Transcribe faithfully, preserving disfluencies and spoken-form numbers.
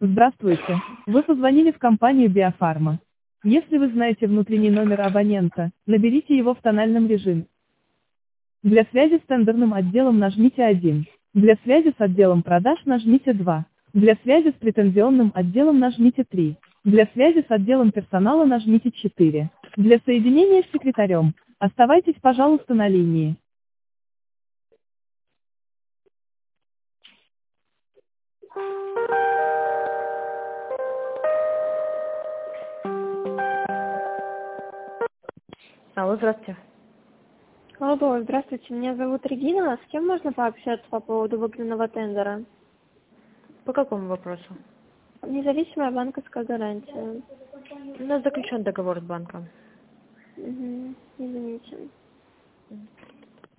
Здравствуйте. Вы позвонили в компанию Биофарма. Если вы знаете внутренний номер абонента, наберите его в тональном режиме. Для связи с тендерным отделом нажмите один. Для связи с отделом продаж нажмите два. Для связи с претензионным отделом нажмите три. Для связи с отделом персонала нажмите четыре. Для соединения с секретарем, оставайтесь, пожалуйста, на линии. Алло, здравствуйте. Алло, здравствуйте, меня зовут Регина. С кем можно пообщаться по поводу выгнанного тендера? По какому вопросу? Независимая банковская гарантия. У нас заключен договор с банком. Угу, извините.